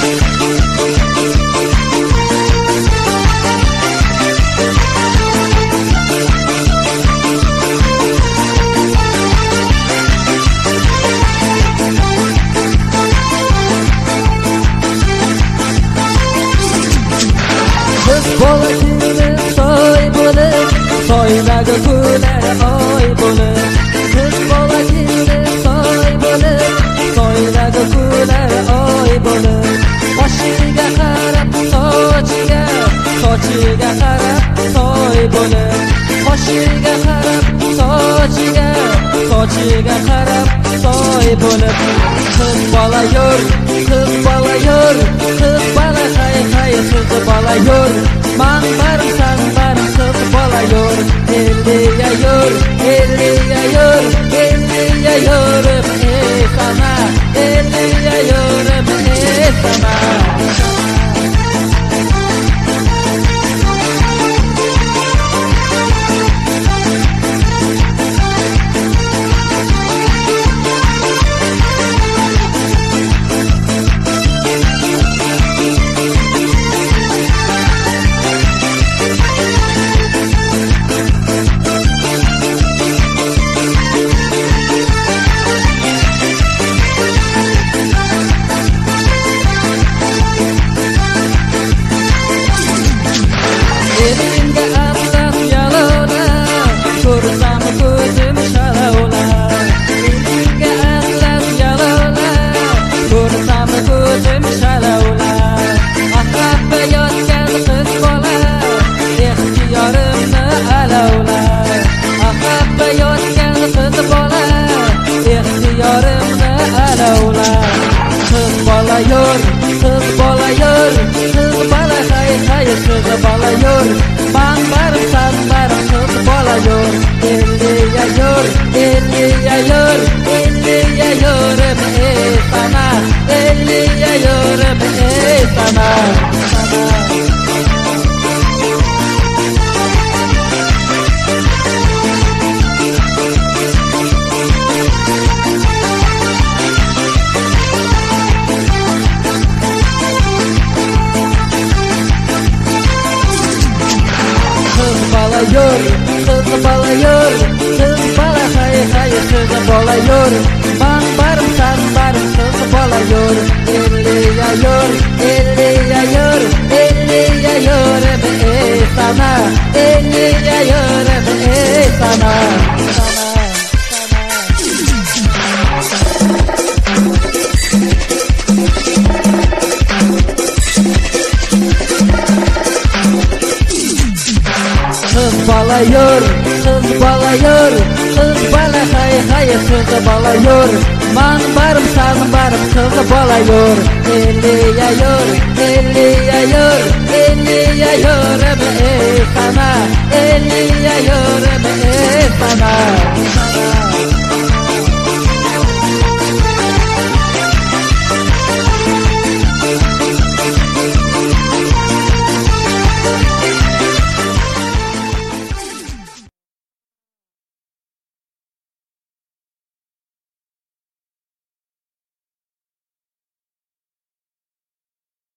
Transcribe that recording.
Bola kuni soy bo'lib, soydagi kular oy bo'lib. Kuz bola kuni soy bo'lib, soydagi kular oy bo'lib. Boshiga qarab sochiga, sochiga qarab soy bo'lib. Boshiga qarab sochiga, sochiga qarab soy bo'lib. Kız bola yur, kız bola yur, kız bola hay hay, kız bola yur. Man barim san barim, kız bola yur. Elliga yur, elliga yur, elliga yurib ey sana, elliga yurib ey sana. Elimga atlas yalona, ko'rsam ko'zim shalovla. Elimga atlas yalona, ko'rsam ko'zim shalovla. Ahqabda yotgan qiz bola, ixtiyorimni alovla. Ahqabda yotgan qiz bola, ixtiyorimni alovla. Qiz bola yur, qiz bola yur, qiz bola hay hay, qiz bola yur. Man barim san barim, qiz bola yur. Elliga yur, elliga yur, elliga yurib ey sana, elliga yurib ey sana. Kız bola yur, kız bola yur, kız bola hay hay, kız bola yur. Man barim san barim, kız bola yur. Elliga yur, elliga yur, elliga yurib ey sana, elliga yurib ey sana. Kız bola yur, kız bola yur, kız bola hay hay, kız bola yur. Man barim san barim, kız bola yur. Elliga yur, elliga yur, elliga yurib ey sana, elliga yurib